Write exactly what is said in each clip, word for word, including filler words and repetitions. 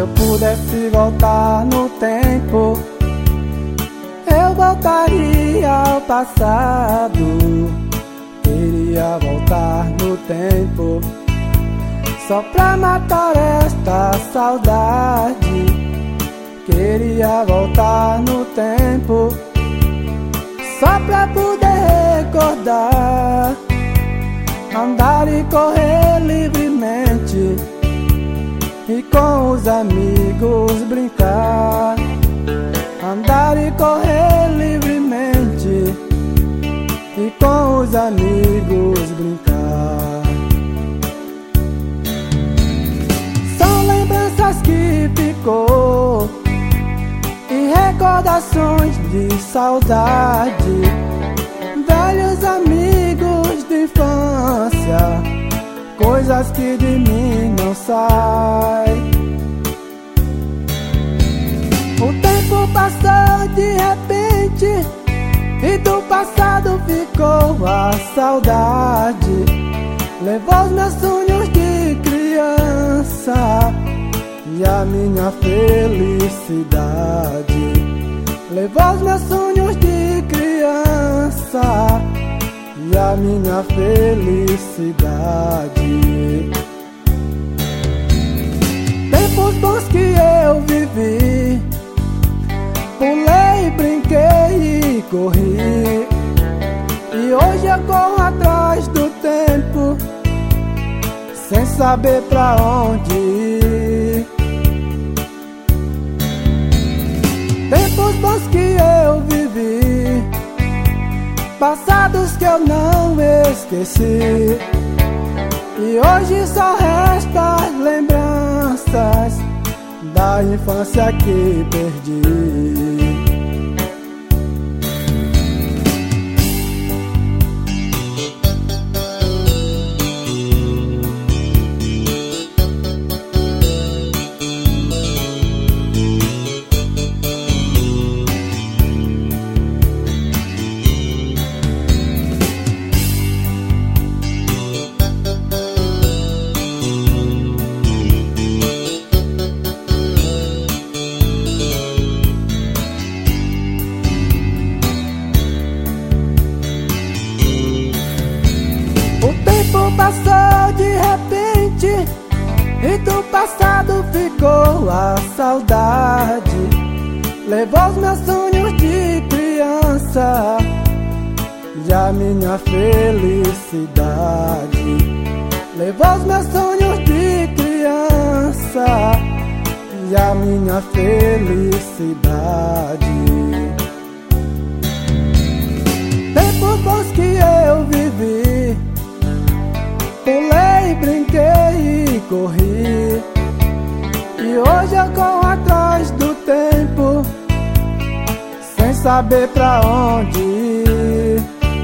eu pudesse voltar no tempo, eu voltaria ao passado. Queria voltar no tempo só pra matar esta saudade. Queria voltar no tempo só pra poder recordar, andar e correr livremente e com os amigos brincar. Andar e correr livremente e com os amigos brincar. São lembranças que ficou e recordações de saudade, velhos amigos de infância, coisas que de mim não saem. O tempo passou de repente e do passado ficou a saudade. Levou os meus sonhos de criança e a minha felicidade. Levou os meus sonhos de criança e a minha felicidade. Tempos bons que eu vivi, pulei, brinquei e corri, e hoje eu corro atrás do tempo sem saber pra onde ir. Tempos bons que eu vivi, passados que eu não esqueci, e hoje só restam as lembranças da infância que perdi. Passou de repente e do passado ficou a saudade. Levou os meus sonhos de criança e a minha felicidade. Levou os meus sonhos de criança e a minha felicidade. Tempos bons que eu vivi, pulei, brinquei e corri, e hoje eu corro atrás do tempo sem saber pra onde ir.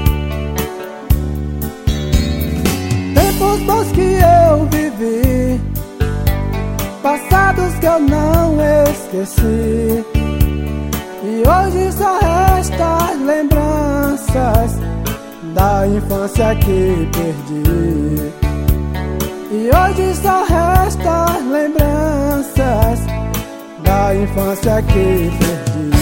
Tempos bons que eu vivi, passados que eu não esqueci, e hoje só restam as lembranças da infância que perdi. E hoje só restam as lembranças da infância que perdi.